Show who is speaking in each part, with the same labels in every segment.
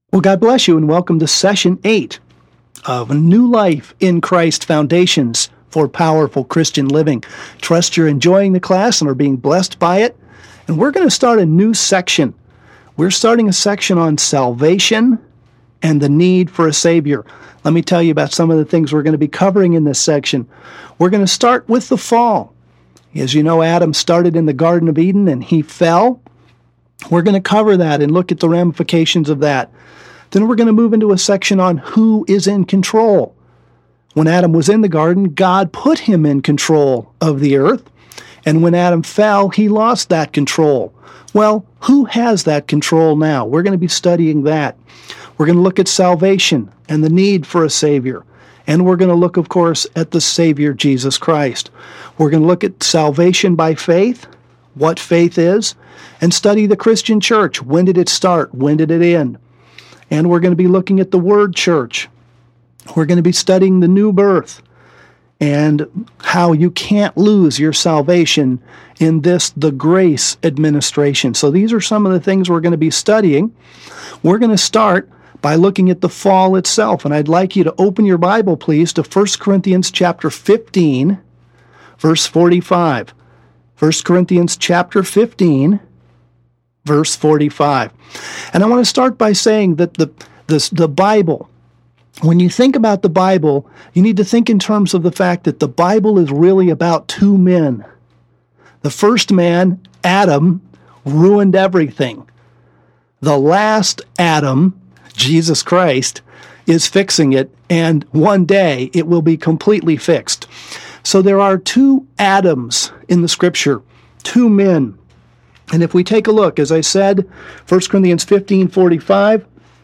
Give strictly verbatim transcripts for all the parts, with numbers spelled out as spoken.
Speaker 1: Well, God bless you, and welcome to session eight of New Life in Christ Foundations for Powerful Christian Living. Trust you're enjoying the class and are being blessed by it. And we're going to start a new section. We're starting a section on salvation and the need for a Savior. Let me tell you about some of the things we're going to be covering in this section. We're going to start with the fall. As you know, Adam started in the Garden of Eden and he fell. We're going to cover that and look at the ramifications of that. Then we're going to move into a section on who is in control. When Adam was in the garden, God put him in control of the earth. And when Adam fell, he lost that control. Well, who has that control now? We're going to be studying that. We're going to look at salvation and the need for a Savior. And we're going to look, of course, at the Savior, Jesus Christ. We're going to look at salvation by faith, what faith is, and study the Christian church. When did it start? When did it end? And we're going to be looking at the Word Church. We're going to be studying the new birth and how you can't lose your salvation in this, the grace administration. So these are some of the things we're going to be studying. We're going to start by looking at the fall itself. And I'd like you to open your Bible, please, to First Corinthians chapter fifteen, verse forty-five. First Corinthians chapter fifteen, verse forty-five. And I want to start by saying that the, the, the Bible, when you think about the Bible, you need to think in terms of the fact that the Bible is really about two men. The first man, Adam, ruined everything. The last Adam, Jesus Christ, is fixing it, and one day it will be completely fixed. So there are two Adams in the Scripture, two men. And if we take a look, as I said, First Corinthians fifteen forty-five,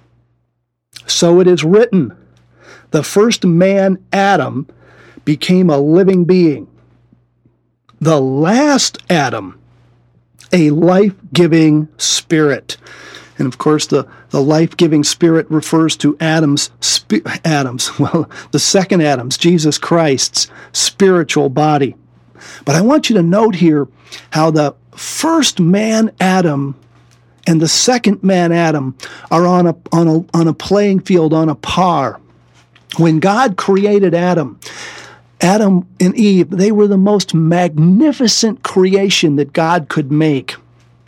Speaker 1: so it is written, the first man, Adam, became a living being. The last Adam, a life-giving spirit. And of course, the, the life-giving spirit refers to Adam's, spi- Adam's, well, the second Adam's, Jesus Christ's spiritual body. But I want you to note here how the first man, Adam, and the second man, Adam, are on a, on a, on a playing field, on a par. When God created Adam, Adam and Eve, they were the most magnificent creation that God could make.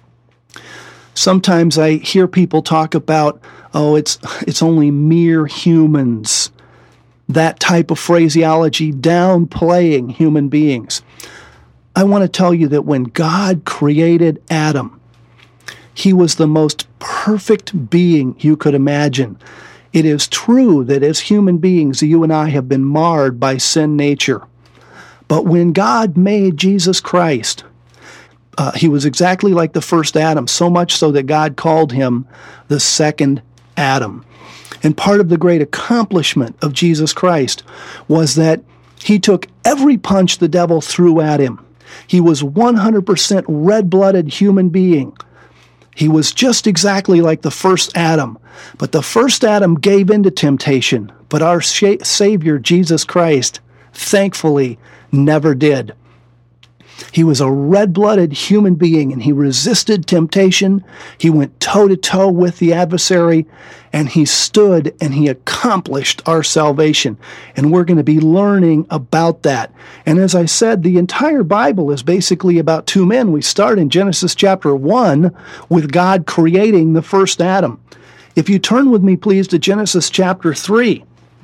Speaker 1: Sometimes I hear people talk about, oh, it's it's only mere humans. That type of phraseology downplaying human beings. I want to tell you that when God created Adam, he was the most perfect being you could imagine. It is true that as human beings, you and I have been marred by sin nature. But when God made Jesus Christ, uh, he was exactly like the first Adam, so much so that God called him the second Adam. And part of the great accomplishment of Jesus Christ was that he took every punch the devil threw at him. He was one hundred percent red-blooded human being. He was just exactly like the first Adam. But the first Adam gave in to temptation, but our Savior, Jesus Christ, thankfully never did. He was a red-blooded human being, and he resisted temptation. He went toe-to-toe with the adversary, and he stood and he accomplished our salvation. And we're going to be learning about that. And as I said, the entire Bible is basically about two men. We start in Genesis chapter one with God creating the first Adam. If you turn with me, please, to Genesis chapter three.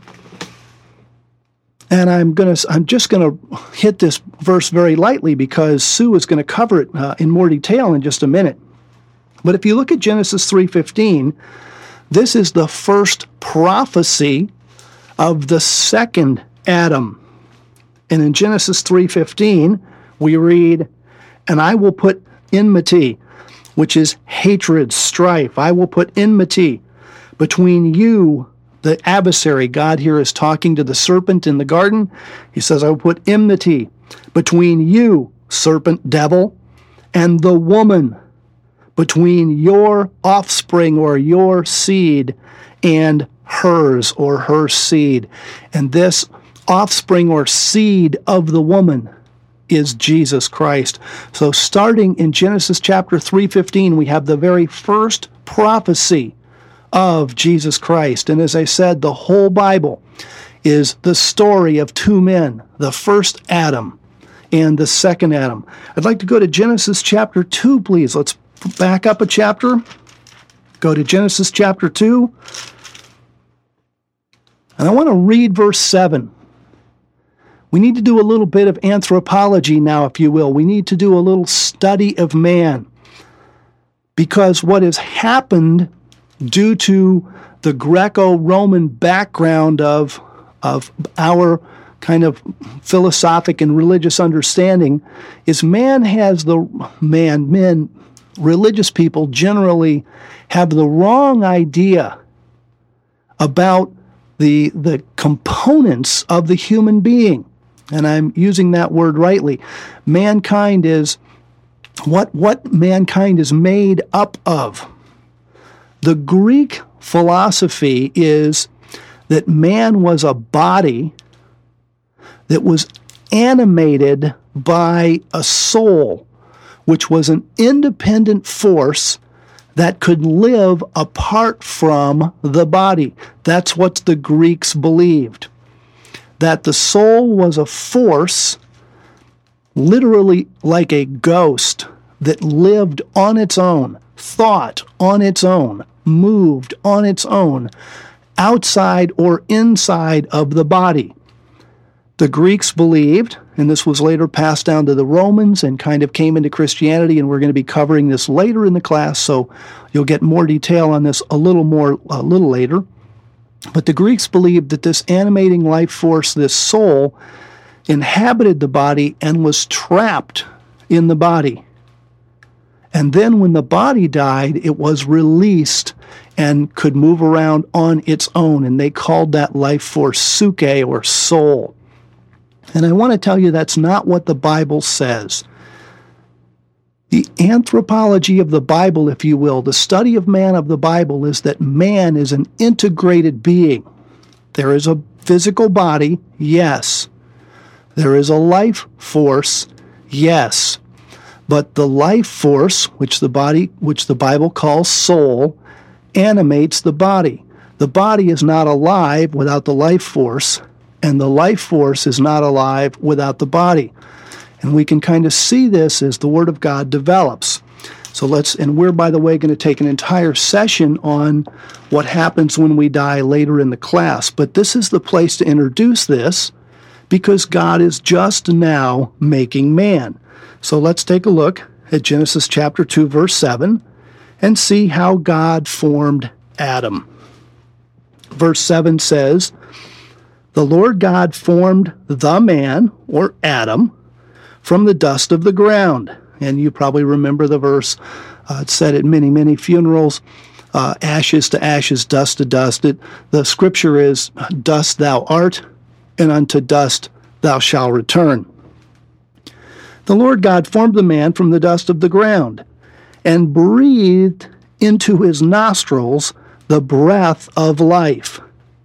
Speaker 1: And I'm going to, I'm just going to hit this verse very lightly because Sue is going to cover it uh, in more detail in just a minute. But if you look at Genesis three fifteen, this is the first prophecy of the second Adam. And in Genesis three fifteen, we read, "And I will put enmity," which is hatred, strife. "I will put enmity between you," the adversary. God here is talking to the serpent in the garden. He says, "I will put enmity between you, serpent, devil, and the woman, between your offspring," or your seed, "and hers," or her seed. And this offspring or seed of the woman is Jesus Christ. So starting in Genesis chapter three fifteen, we have the very first prophecy of Jesus Christ. And as I said, the whole Bible is the story of two men, the first Adam and the second Adam. I'd like to go to Genesis chapter two, please. Let's back up a chapter. Go to Genesis chapter two. And I want to read verse seven. We need to do a little bit of anthropology now, if you will. We need to do a little study of man. Because what has happened due to the Greco-Roman background of, of our kind of philosophic and religious understanding is man has the, man, men, religious people generally have the wrong idea about the, the components of the human being. And I'm using that word rightly. Mankind is what, what mankind is made up of. The Greek philosophy is that man was a body that was animated by a soul, which was an independent force that could live apart from the body. That's what the Greeks believed. That the soul was a force, literally like a ghost, that lived on its own, thought on its own, moved on its own, outside or inside of the body. The Greeks believed, and this was later passed down to the Romans and kind of came into Christianity, and we're going to be covering this later in the class, so you'll get more detail on this a little more, a little later. But the Greeks believed that this animating life force, this soul, inhabited the body and was trapped in the body. And then when the body died, it was released and could move around on its own, and they called that life force suke, or soul. And I want to tell you that's not what the Bible says. The anthropology of the Bible, if you will, the study of man of the Bible, is that man is an integrated being. There is a physical body, yes. There is a life force, yes. But the life force, which the body, which the Bible calls soul, animates the body. The body is not alive without the life force, and the life force is not alive without the body. And we can kind of see this as the Word of God develops. So let's, and we're, by the way, going to take an entire session on what happens when we die later in the class. But this is the place to introduce this, because God is just now making man. So let's take a look at Genesis chapter two, verse seven, and see how God formed Adam. Verse seven says, "The Lord God formed the man," or Adam, "from the dust of the ground." And you probably remember the verse. Uh, it's said at many, many funerals, uh, ashes to ashes, dust to dust. It, the scripture is, "Dust thou art, and unto dust thou shalt return." The Lord God formed the man from the dust of the ground and breathed into his nostrils the breath of life.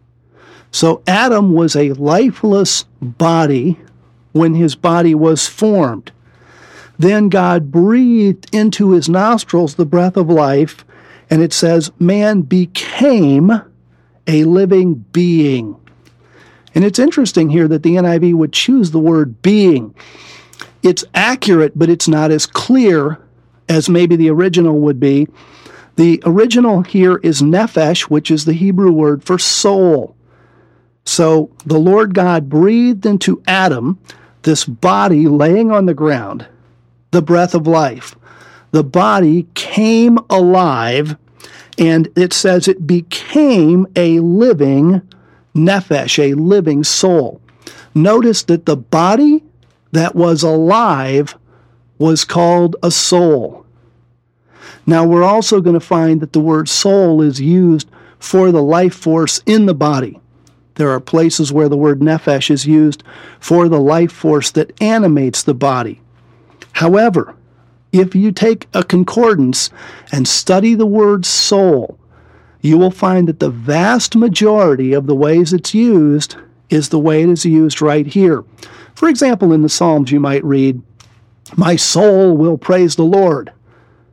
Speaker 1: So Adam was a lifeless body when his body was formed. Then God breathed into his nostrils the breath of life, and it says, man became a living being. And it's interesting here that the N I V would choose the word being. It's accurate, but it's not as clear as maybe the original would be. The original here is nephesh, which is the Hebrew word for soul. So the Lord God breathed into Adam, this body laying on the ground, the breath of life. The body came alive, and it says it became a living nephesh, a living soul. Notice that the body that was alive was called a soul. Now, we're also going to find that the word soul is used for the life force in the body. There are places where the word nephesh is used for the life force that animates the body. However, if you take a concordance and study the word soul, you will find that the vast majority of the ways it's used is the way it is used right here. For example, in the Psalms you might read, "My soul will praise the Lord."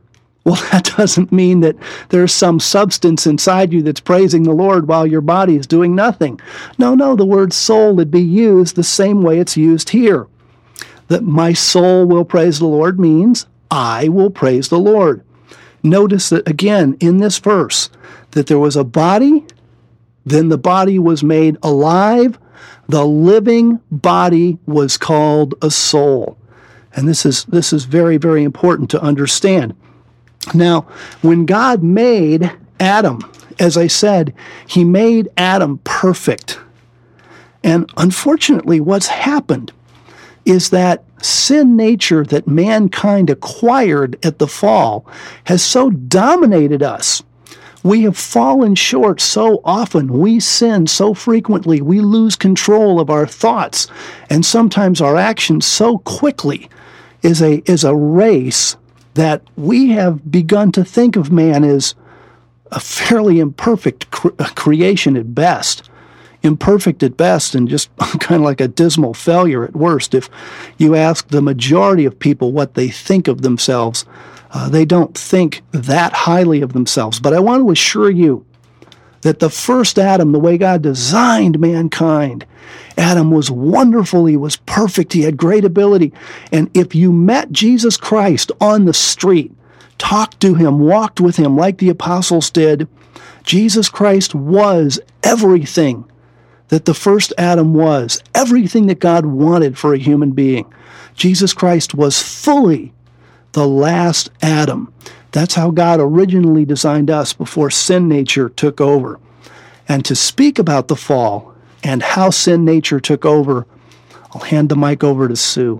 Speaker 1: Well, that doesn't mean that there's some substance inside you that's praising the Lord while your body is doing nothing. No, no, the word soul would be used the same way it's used here. That my soul will praise the Lord means I will praise the Lord. Notice that again in this verse, that there was a body, then the body was made alive, the living body was called a soul. And this is this is very, very important to understand. Now, when God made Adam, as I said, he made Adam perfect. And unfortunately, what's happened is that sin nature that mankind acquired at the fall has so dominated us. We have fallen short so often. We sin so frequently. We lose control of our thoughts and sometimes our actions so quickly. Is a, is a race that we have begun to think of man as a fairly imperfect cre- creation at best. Imperfect at best and just kind of like a dismal failure at worst. If you ask the majority of people what they think of themselves, uh, they don't think that highly of themselves. But I want to assure you that the first Adam, the way God designed mankind, Adam was wonderful, he was perfect, he had great ability. And if you met Jesus Christ on the street, talked to him, walked with him like the apostles did, Jesus Christ was everything that the first Adam was, everything that God wanted for a human being. Jesus Christ was fully the last Adam. That's how God originally designed us before sin nature took over. And to speak about the fall and how sin nature took over, I'll hand the mic over to Sue.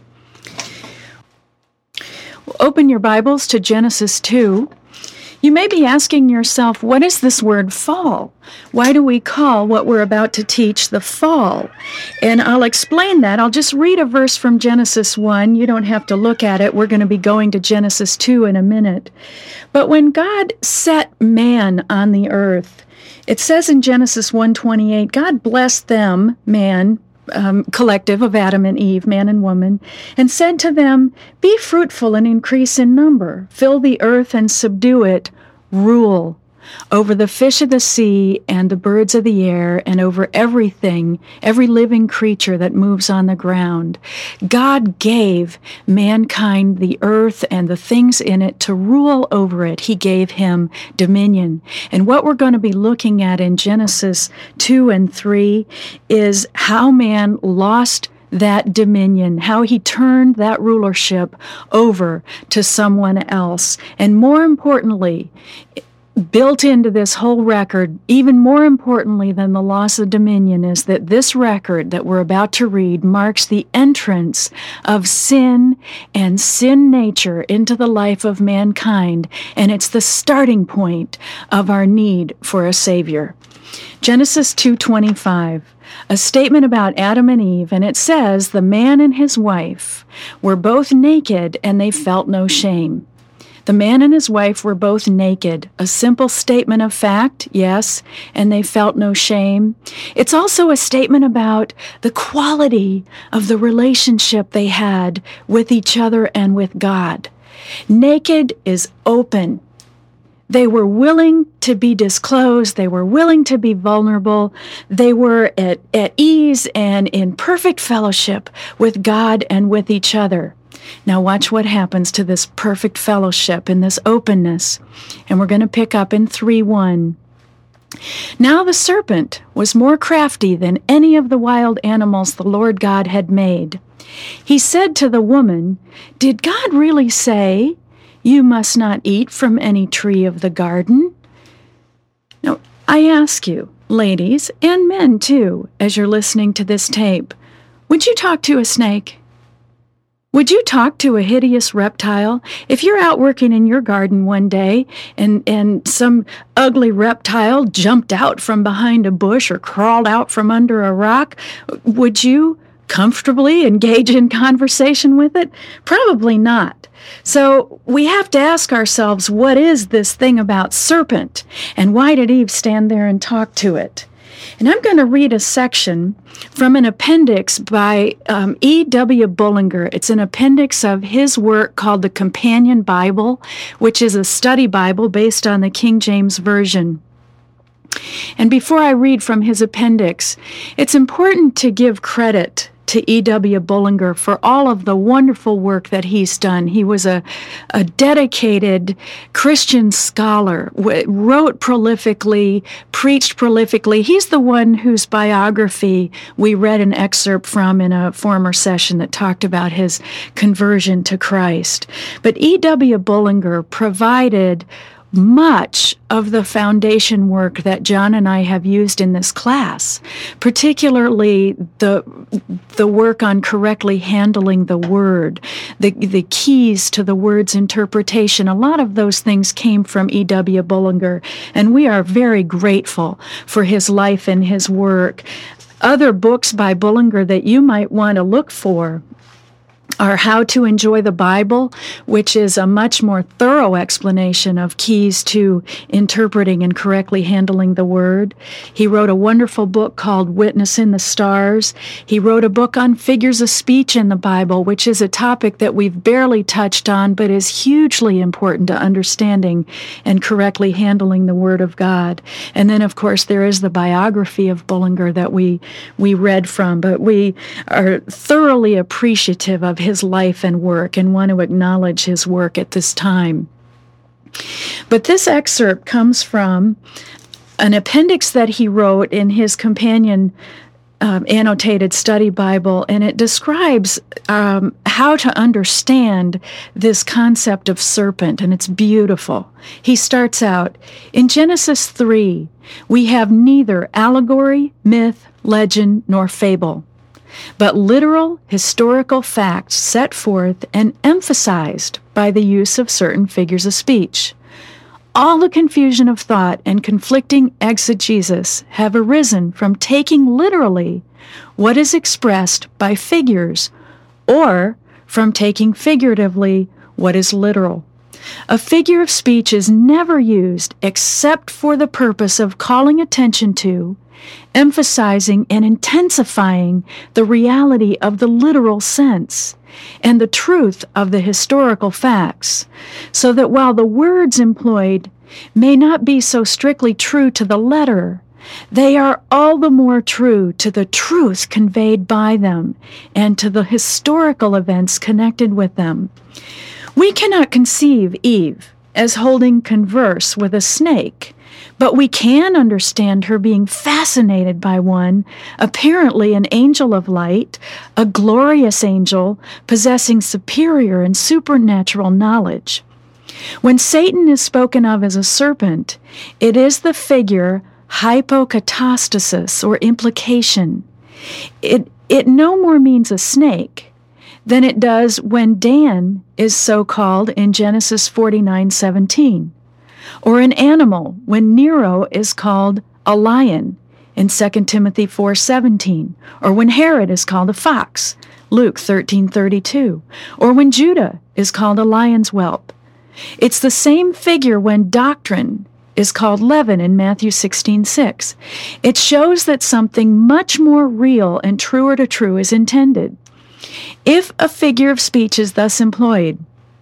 Speaker 2: Well, open your Bibles to Genesis two. You may be asking yourself, what is this word fall? Why do we call what we're about to teach the fall? And I'll explain that. I'll just read a verse from Genesis one. You don't have to look at it. We're going to be going to Genesis two in a minute. But when God set man on the earth, it says in Genesis one twenty-eight, God blessed them, man, Um, collective of Adam and Eve, man and woman, and said to them, be fruitful and increase in number, fill the earth and subdue it, rule over the fish of the sea and the birds of the air and over everything, every living creature that moves on the ground. God gave mankind the earth and the things in it to rule over it. He gave him dominion. And what we're going to be looking at in Genesis two and three is how man lost that dominion, how he turned that rulership over to someone else. And more importantly, built into this whole record, even more importantly than the loss of dominion, is that this record that we're about to read marks the entrance of sin and sin nature into the life of mankind, and it's the starting point of our need for a Savior. Genesis two twenty-five, a statement about Adam and Eve, and it says, the man and his wife were both naked, and they felt no shame. The man and his wife were both naked. A simple statement of fact, yes, and they felt no shame. It's also a statement about the quality of the relationship they had with each other and with God. Naked is open. They were willing to be disclosed. They were willing to be vulnerable. They were at, at ease and in perfect fellowship with God and with each other. Now watch what happens to this perfect fellowship and this openness. And we're going to pick up in three one. Now the serpent was more crafty than any of the wild animals the Lord God had made. He said to the woman, did God really say, you must not eat from any tree of the garden? Now, I ask you, ladies and men too, as you're listening to this tape, would you talk to a snake? Would you talk to a hideous reptile? If you're out working in your garden one day and, and some ugly reptile jumped out from behind a bush or crawled out from under a rock, would you comfortably engage in conversation with it? Probably not. So we have to ask ourselves, what is this thing about serpent? And why did Eve stand there and talk to it? And I'm going to read a section from an appendix by um, E W Bullinger. It's an appendix of his work called the Companion Bible, which is a study Bible based on the King James Version. And before I read from his appendix, it's important to give credit to E W Bullinger for all of the wonderful work that he's done. He was a, a dedicated Christian scholar, w- wrote prolifically, preached prolifically. He's the one whose biography we read an excerpt from in a former session that talked about his conversion to Christ. But E W Bullinger provided much of the foundation work that John and I have used in this class, particularly the the work on correctly handling the word, the, the keys to the word's interpretation. A lot of those things came from E W Bullinger, and we are very grateful for his life and his work. Other books by Bullinger that you might want to look for are How to Enjoy the Bible, which is a much more thorough explanation of keys to interpreting and correctly handling the Word. He wrote a wonderful book called Witness in the Stars. He wrote a book on figures of speech in the Bible, which is a topic that we've barely touched on, but is hugely important to understanding and correctly handling the Word of God. And then, of course, there is the biography of Bullinger that we, we read from, but we are thoroughly appreciative of his life and work and want to acknowledge his work at this time. But this excerpt comes from an appendix that he wrote in his companion um, annotated study Bible, and it describes um, how to understand this concept of serpent, and it's beautiful. He starts out, in Genesis three, we have neither allegory, myth, legend, nor fable, but literal historical facts set forth and emphasized by the use of certain figures of speech. All the confusion of thought and conflicting exegesis have arisen from taking literally what is expressed by figures, or from taking figuratively what is literal. A figure of speech is never used except for the purpose of calling attention to, emphasizing and intensifying the reality of the literal sense and the truth of the historical facts, so that while the words employed may not be so strictly true to the letter, they are all the more true to the truth conveyed by them and to the historical events connected with them. We cannot conceive Eve as holding converse with a snake, but we can understand her being fascinated by one, apparently an angel of light, a glorious angel possessing superior and supernatural knowledge. When Satan is spoken of as a serpent, it is the figure hypokatastasis, or implication. It, it no more means a snake than it does when Dan is so called in Genesis forty-nine seventeen. Or an animal when Nero is called a lion in Second Timothy four seventeen, or when Herod is called a fox, Luke thirteen thirty-two, or when Judah is called a lion's whelp. It's the same figure when doctrine is called leaven in Matthew sixteen six. It shows that something much more real and truer to true is intended. If a figure of speech is thus employed,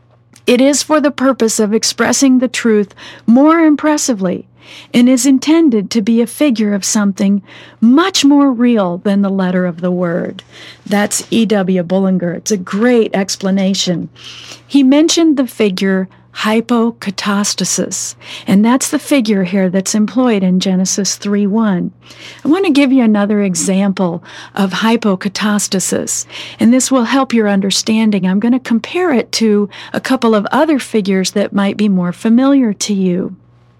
Speaker 2: it is for the purpose of expressing the truth more impressively, and is intended to be a figure of something much more real than the letter of the word. That's E W Bullinger. It's a great explanation. He mentioned the figure hypokatastasis, and that's the figure here that's employed in Genesis three one. I want to give you another example of hypokatastasis, and this will help your understanding. I'm going to compare it to a couple of other figures that might be more familiar to you.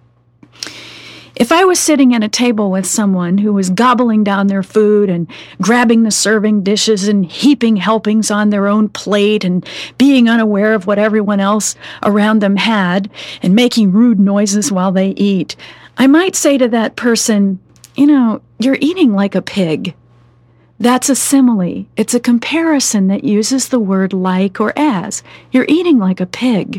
Speaker 2: If I was sitting at a table with someone who was gobbling down their food and grabbing the serving dishes and heaping helpings on their own plate and being unaware of what everyone else around them had and making rude noises while they eat, I might say to that person, you know, you're eating like a pig. That's a simile. It's a comparison that uses the word like or as. You're eating like a pig.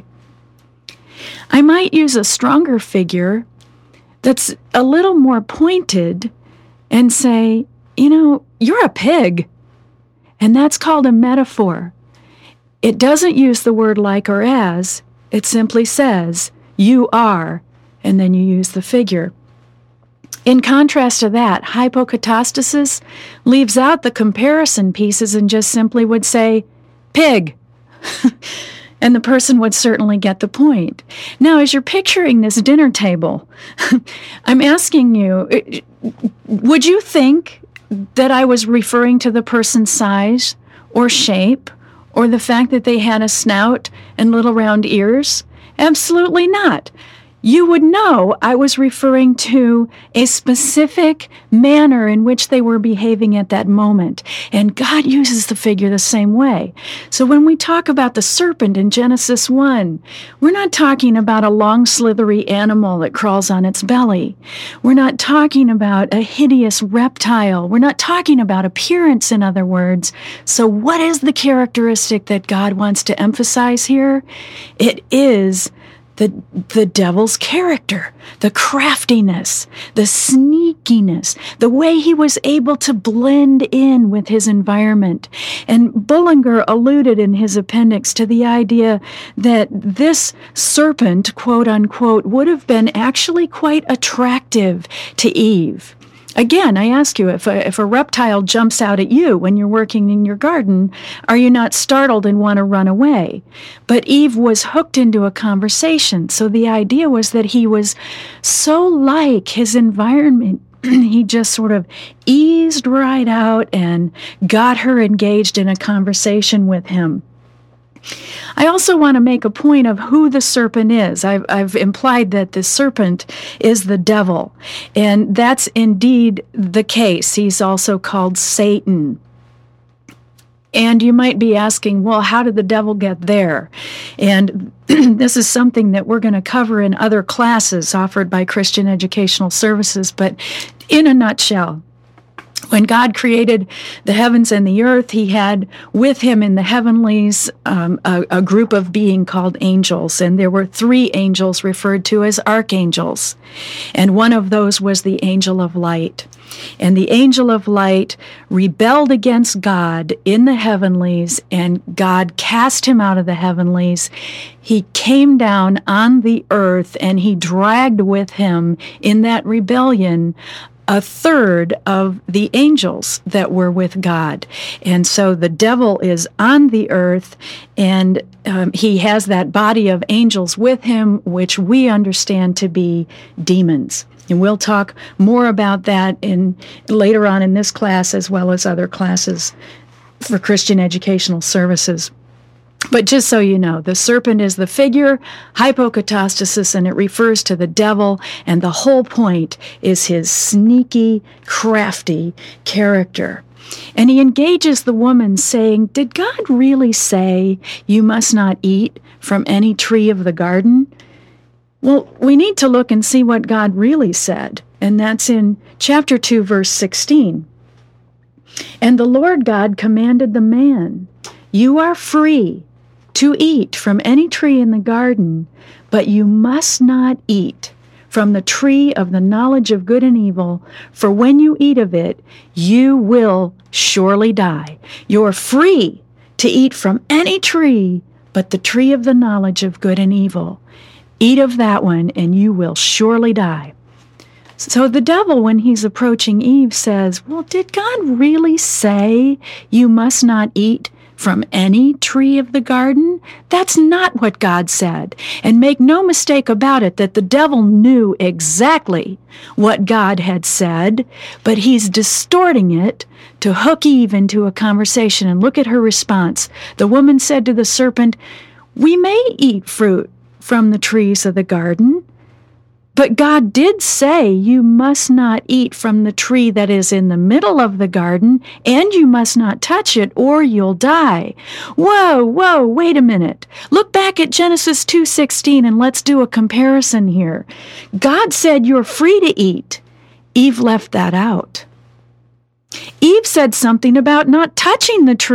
Speaker 2: I might use a stronger figure that's a little more pointed and say, you know, you're a pig. And that's called a metaphor. It doesn't use the word like or as. It simply says, you are, and then you use the figure. In contrast to that, hypokatastasis leaves out the comparison pieces and just simply would say, pig. And the person would certainly get the point. Now, as you're picturing this dinner table, I'm asking you, would you think that I was referring to the person's size or shape or the fact that they had a snout and little round ears? Absolutely not. You would know I was referring to a specific manner in which they were behaving at that moment. And God uses the figure the same way. So when we talk about the serpent in Genesis one, we're not talking about a long, slithery animal that crawls on its belly. We're not talking about a hideous reptile. We're not talking about appearance, in other words. So what is the characteristic that God wants to emphasize here? It is The, the devil's character, the craftiness, the sneakiness, the way he was able to blend in with his environment. And Bullinger alluded in his appendix to the idea that this serpent, quote unquote, would have been actually quite attractive to Eve. Again, I ask you, if a, if a reptile jumps out at you when you're working in your garden, are you not startled and want to run away? But Eve was hooked into a conversation. So the idea was that he was so like his environment, he just sort of eased right out and got her engaged in a conversation with him. I also want to make a point of who the serpent is. I've, I've implied that the serpent is the devil, and that's indeed the case. He's also called Satan. And you might be asking, well, how did the devil get there? And this is something that we're going to cover in other classes offered by Christian Educational Services, but in a nutshell, when God created the heavens and the earth, he had with him in the heavenlies um, a, a group of being called angels. And there were three angels referred to as archangels. And one of those was the angel of light. And the angel of light rebelled against God in the heavenlies, and God cast him out of the heavenlies. He came down on the earth, and he dragged with him in that rebellion a third of the angels that were with God. And so the devil is on the earth, and um, he has that body of angels with him, which we understand to be demons. And we'll talk more about that in later on in this class, as well as other classes for Christian Educational Services. But just so you know, the serpent is the figure, hypokatastasis, and it refers to the devil, and the whole point is his sneaky, crafty character. And he engages the woman saying, did God really say you must not eat from any tree of the garden? Well, we need to look and see what God really said, and that's in chapter two, verse sixteen. And the Lord God commanded the man, you are free to eat from any tree in the garden, but you must not eat from the tree of the knowledge of good and evil, for when you eat of it, you will surely die. You're free to eat from any tree, but the tree of the knowledge of good and evil. Eat of that one, and you will surely die. So the devil, when he's approaching Eve, says, well, did God really say you must not eat from any tree of the garden? That's not what God said. And make no mistake about it that the devil knew exactly what God had said, but he's distorting it to hook Eve into a conversation. And look at her response. The woman said to the serpent, we may eat fruit from the trees of the garden, but God did say you must not eat from the tree that is in the middle of the garden, and you must not touch it, or you'll die. Whoa, whoa, wait a minute. Look back at Genesis two sixteen, and let's do a comparison here. God said you're free to eat. Eve left that out. Eve said something about not touching the tree,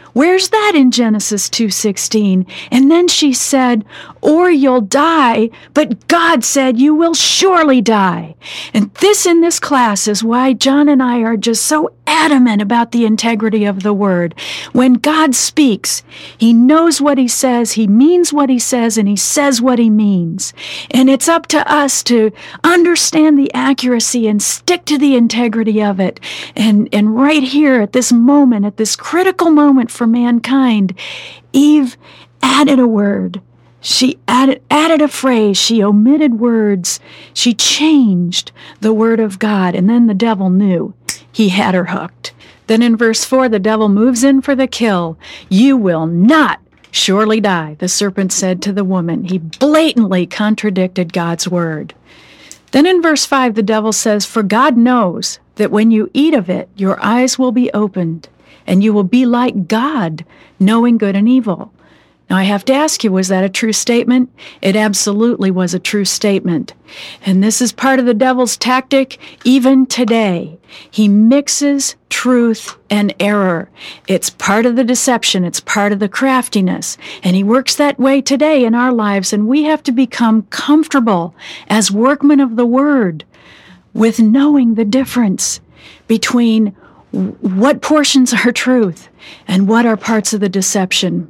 Speaker 2: Where's that in Genesis two sixteen? And then she said, or you'll die, but God said you will surely die. And this in this class is why John and I are just so adamant about the integrity of the Word. When God speaks, He knows what He says, He means what He says, and He says what He means. And it's up to us to understand the accuracy and stick to the integrity of it. And, and right here at this moment, at this critical moment for mankind, Eve added a word. She added, added a phrase. She omitted words. She changed the word of God. And then the devil knew he had her hooked. Then in verse four, the devil moves in for the kill. You will not surely die, the serpent said to the woman. He blatantly contradicted God's word. Then in verse five, the devil says, for God knows that when you eat of it, your eyes will be opened, and you will be like God, knowing good and evil. Now, I have to ask you, was that a true statement? It absolutely was a true statement. And this is part of the devil's tactic even today. He mixes truth and error. It's part of the deception. It's part of the craftiness. And he works that way today in our lives, and we have to become comfortable as workmen of the Word with knowing the difference between what portions are truth and what are parts of the deception.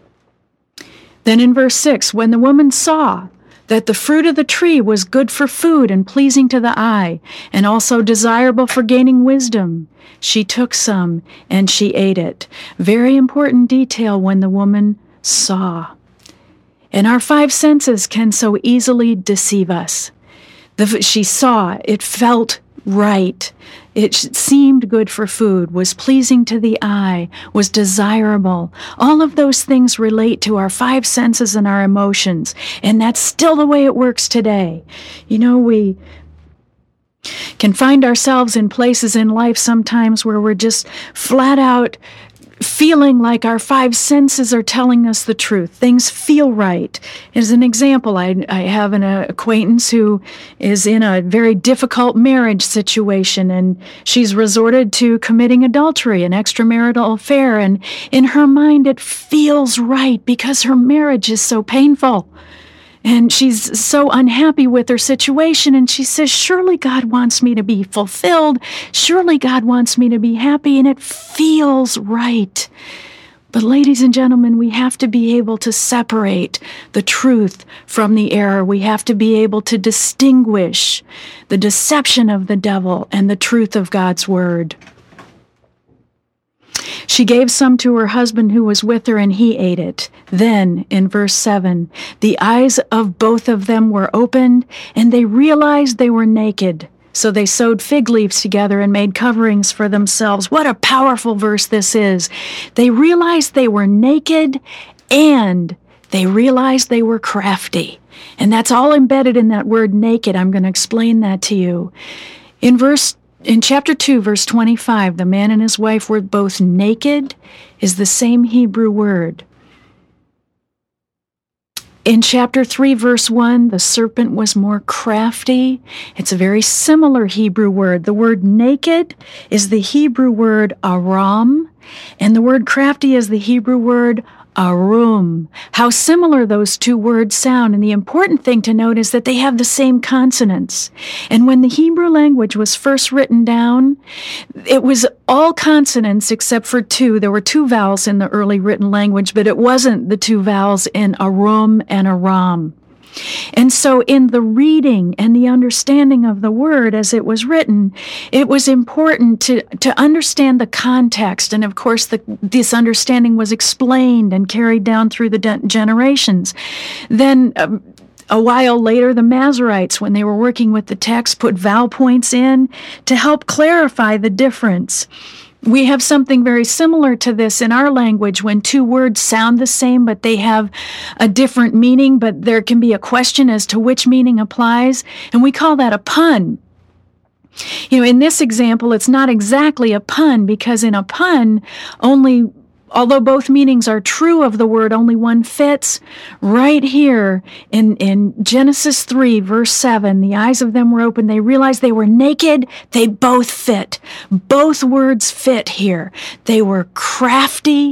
Speaker 2: Then in verse six, when the woman saw that the fruit of the tree was good for food and pleasing to the eye, and also desirable for gaining wisdom, she took some and she ate it. Very important detail when the woman saw. And our five senses can so easily deceive us. The, she saw, it felt right. It seemed good for food, was pleasing to the eye, was desirable. All of those things relate to our five senses and our emotions, and that's still the way it works today. You know, we can find ourselves in places in life sometimes where we're just flat out feeling like our five senses are telling us the truth. Things feel right. As an example, I, I have an uh, acquaintance who is in a very difficult marriage situation, and she's resorted to committing adultery, an extramarital affair, and in her mind it feels right because her marriage is so painful. And she's so unhappy with her situation, and she says, surely God wants me to be fulfilled. Surely God wants me to be happy, and it feels right. But ladies and gentlemen, we have to be able to separate the truth from the error. We have to be able to distinguish the deception of the devil and the truth of God's word. She gave some to her husband who was with her, and he ate it. Then, in verse seven, the eyes of both of them were opened, and they realized they were naked. So they sewed fig leaves together and made coverings for themselves. What a powerful verse this is. They realized they were naked, and they realized they were crafty. And that's all embedded in that word naked. I'm going to explain that to you. In verse In chapter two, verse twenty-five, the man and his wife were both naked is the same Hebrew word. In chapter three, verse one, the serpent was more crafty. It's a very similar Hebrew word. The word naked is the Hebrew word aram, and the word crafty is the Hebrew word arum. How similar those two words sound, and the important thing to note is that they have the same consonants. And when the Hebrew language was first written down, it was all consonants except for two. There were two vowels in the early written language, but it wasn't the two vowels in arum and aram. And so in the reading and the understanding of the word as it was written, it was important to, to understand the context. And of course, the, this understanding was explained and carried down through the de- generations. Then uh, a while later, the Masoretes, when they were working with the text, put vowel points in to help clarify the difference. We have something very similar to this in our language when two words sound the same, but they have a different meaning, but there can be a question as to which meaning applies, and we call that a pun. You know, in this example, it's not exactly a pun, because in a pun, only although both meanings are true of the word, only one fits. Right here in, in Genesis three, verse seven, the eyes of them were open. They realized they were naked. They both fit. Both words fit here. They were crafty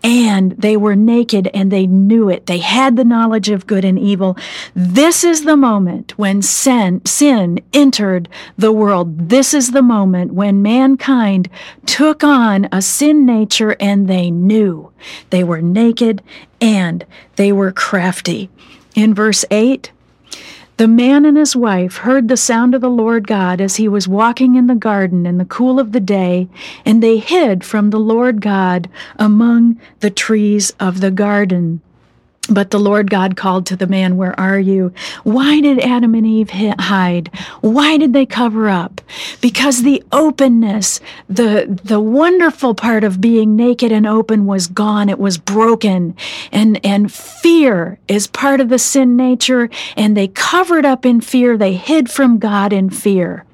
Speaker 2: and they were naked and they knew it. They had the knowledge of good and evil. This is the moment when sin, sin entered the world. This is the moment when mankind took on a sin nature and they knew. They were naked and they were crafty. In verse eight, the man and his wife heard the sound of the Lord God as he was walking in the garden in the cool of the day, and they hid from the Lord God among the trees of the garden. But the Lord God called to the man, "Where are you?" Why did Adam and Eve hide? Why did they cover up? Because the openness, the, the wonderful part of being naked and open was gone. It was broken. And, and fear is part of the sin nature, and they covered up in fear. They hid from God in fear.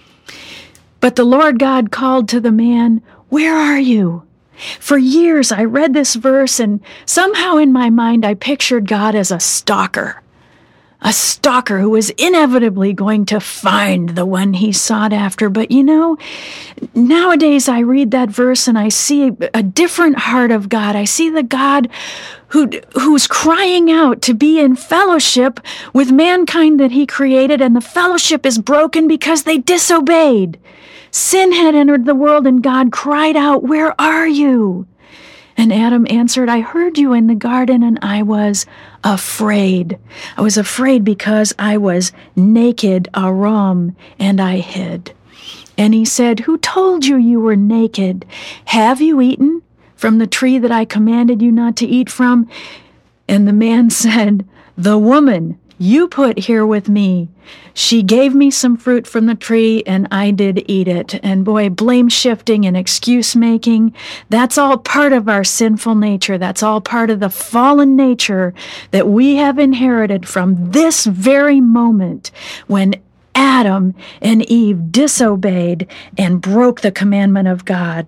Speaker 2: But the Lord God called to the man, "Where are you?" For years, I read this verse, and somehow in my mind, I pictured God as a stalker, a stalker who was inevitably going to find the one he sought after. But you know, nowadays I read that verse and I see a different heart of God. I see the God who who's crying out to be in fellowship with mankind that he created, and the fellowship is broken because they disobeyed. Sin had entered the world, and God cried out, "Where are you?" And Adam answered, "I heard you in the garden, and I was afraid. I was afraid because I was naked, aram, and I hid." And he said, "Who told you you were naked? Have you eaten from the tree that I commanded you not to eat from?" And the man said, "The woman you put here with me, she gave me some fruit from the tree, and I did eat it." And boy, blame shifting and excuse making, that's all part of our sinful nature. That's all part of the fallen nature that we have inherited from this very moment when Adam and Eve disobeyed and broke the commandment of God.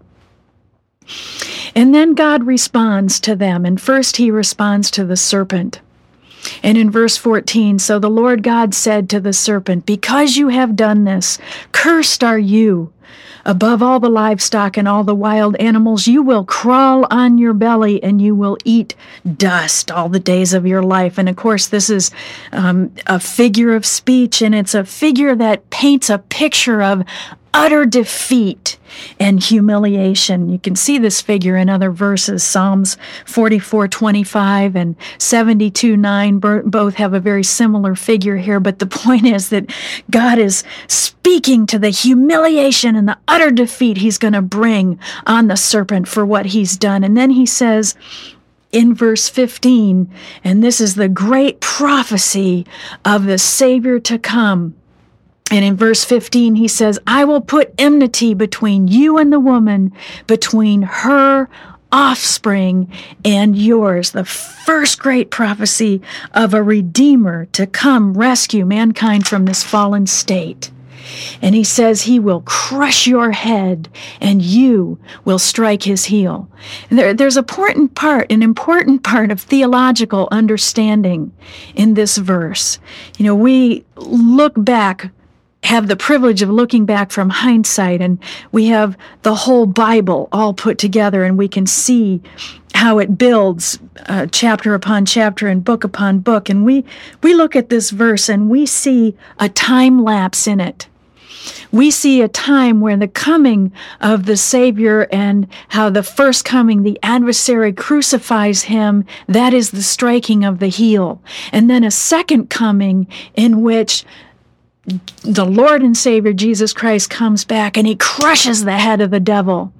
Speaker 2: And then God responds to them. And first he responds to the serpent. And in verse fourteen, so the Lord God said to the serpent, "Because you have done this, cursed are you. Above all the livestock and all the wild animals, you will crawl on your belly and you will eat dust all the days of your life." And of course, this is um, a figure of speech, and it's a figure that paints a picture of utter defeat and humiliation. You can see this figure in other verses. Psalms forty-four twenty-five and seventy-two nine both have a very similar figure here, but the point is that God is speaking to the humiliation and the utter defeat he's going to bring on the serpent for what he's done. And then he says in verse fifteen, and this is the great prophecy of the Savior to come, and in verse fifteen, he says, "I will put enmity between you and the woman, between her offspring and yours." The first great prophecy of a Redeemer to come rescue mankind from this fallen state. And he says he will crush your head and you will strike his heel. And there, there's an important part, an important part of theological understanding in this verse. You know, we look back, have the privilege of looking back from hindsight, and we have the whole Bible all put together, and we can see how it builds uh, chapter upon chapter and book upon book. And we, we look at this verse and we see a time lapse in it. We see a time where the coming of the Savior and how the first coming, the adversary crucifies him, that is the striking of the heel. And then a second coming in which the Lord and Savior Jesus Christ comes back and he crushes the head of the devil.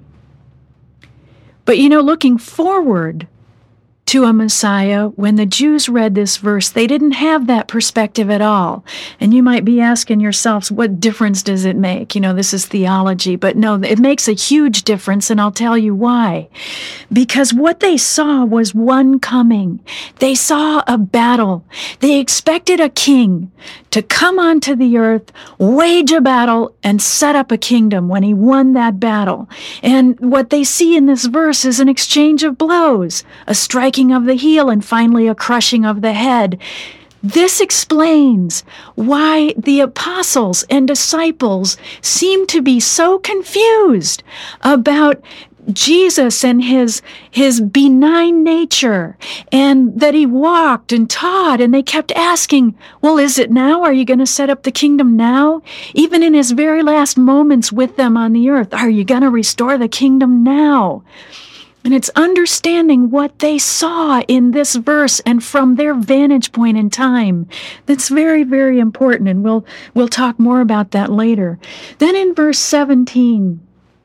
Speaker 2: But you know, looking forward to a Messiah, when the Jews read this verse, they didn't have that perspective at all. And you might be asking yourselves, what difference does it make? You know, this is theology. But no, it makes a huge difference, and I'll tell you why. Because what they saw was one coming. They saw a battle. They expected a king to come onto the earth, wage a battle, and set up a kingdom when he won that battle. And what they see in this verse is an exchange of blows, a striking of the heel, and finally a crushing of the head. This explains why the apostles and disciples seem to be so confused about Jesus and his, his benign nature, and that he walked and taught, and they kept asking, well, is it now? Are you going to set up the kingdom now? Even in his very last moments with them on the earth, are you going to restore the kingdom now? And it's understanding what they saw in this verse and from their vantage point in time that's very, very important, and we'll, we'll talk more about that later. Then in verse seventeen,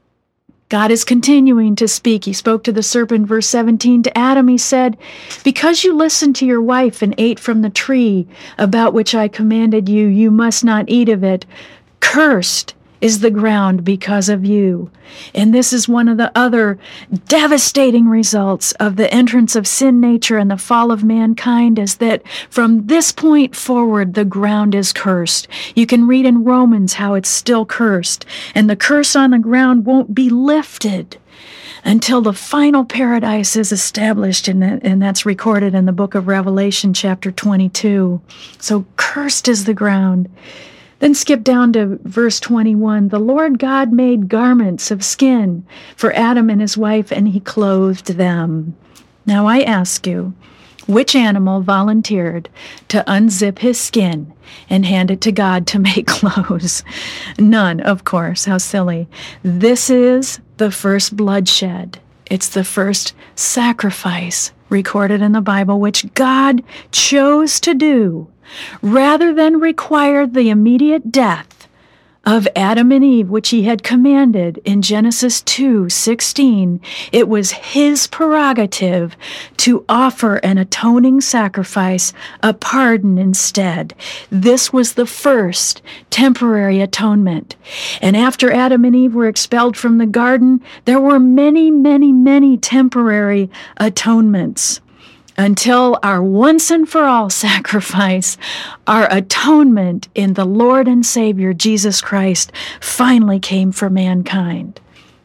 Speaker 2: God is continuing to speak. He spoke to the serpent, verse seventeen, to Adam. He said, because you listened to your wife and ate from the tree about which I commanded you, you must not eat of it. Cursed is the ground because of you. And this is one of the other devastating results of the entrance of sin nature and the fall of mankind, is that from this point forward, the ground is cursed. You can read in Romans how it's still cursed, and the curse on the ground won't be lifted until the final paradise is established, and, that, and that's recorded in the book of Revelation, chapter twenty-two. So cursed is the ground. Then skip down to verse twenty-one. The Lord God made garments of skin for Adam and his wife, and he clothed them. Now I ask you, which animal volunteered to unzip his skin and hand it to God to make clothes? None, of course. How silly. This is the first bloodshed. It's the first sacrifice recorded in the Bible, which God chose to do rather than require the immediate death of Adam and Eve, which he had commanded in Genesis two sixteen. It was his prerogative to offer an atoning sacrifice, a pardon instead. This was the first temporary atonement. And after Adam and Eve were expelled from the garden, there were many, many, many temporary atonements, until our once and for all sacrifice, our atonement in the Lord and Savior Jesus Christ, finally came for mankind.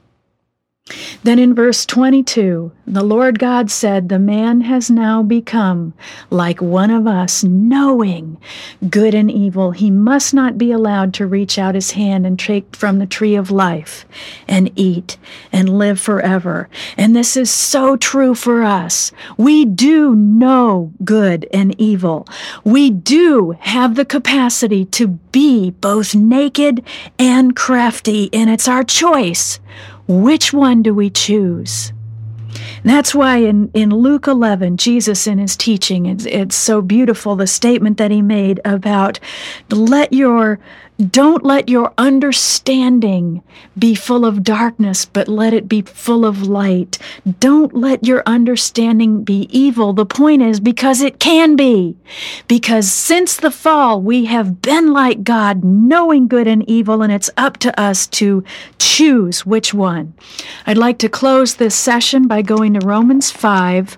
Speaker 2: Then in verse twenty-two, the Lord God said, the man has now become like one of us, knowing good and evil. He must not be allowed to reach out his hand and take from the tree of life and eat and live forever. And this is so true for us. We do know good and evil. We do have the capacity to be both naked and crafty, and it's our choice. Which one do we choose? And that's why in, in Luke eleven, Jesus in his teaching, it's, it's so beautiful, the statement that he made about let your don't let your understanding be full of darkness, but let it be full of light. Don't let your understanding be evil. The point is, because it can be. Because since the fall, we have been like God, knowing good and evil, and it's up to us to choose which one. I'd like to close this session by going to Romans five.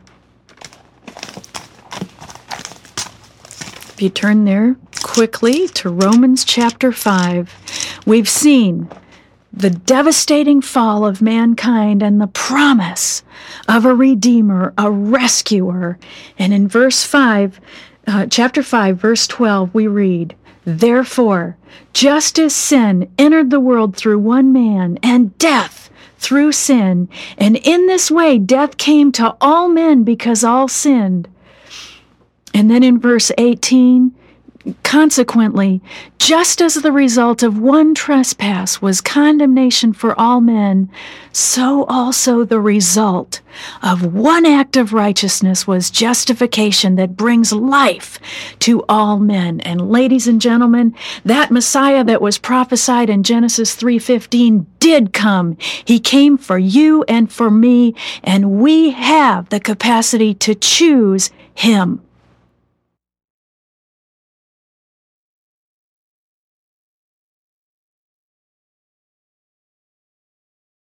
Speaker 2: If you turn there quickly to Romans chapter five, we've seen the devastating fall of mankind and the promise of a Redeemer, a rescuer. And in verse five, uh, chapter five, verse twelve, we read, therefore, just as sin entered the world through one man, and death through sin, and in this way death came to all men because all sinned. And then in verse eighteen, consequently, just as the result of one trespass was condemnation for all men, so also the result of one act of righteousness was justification that brings life to all men. And ladies and gentlemen, that Messiah that was prophesied in Genesis three fifteen did come. He came for you and for me, and we have the capacity to choose him.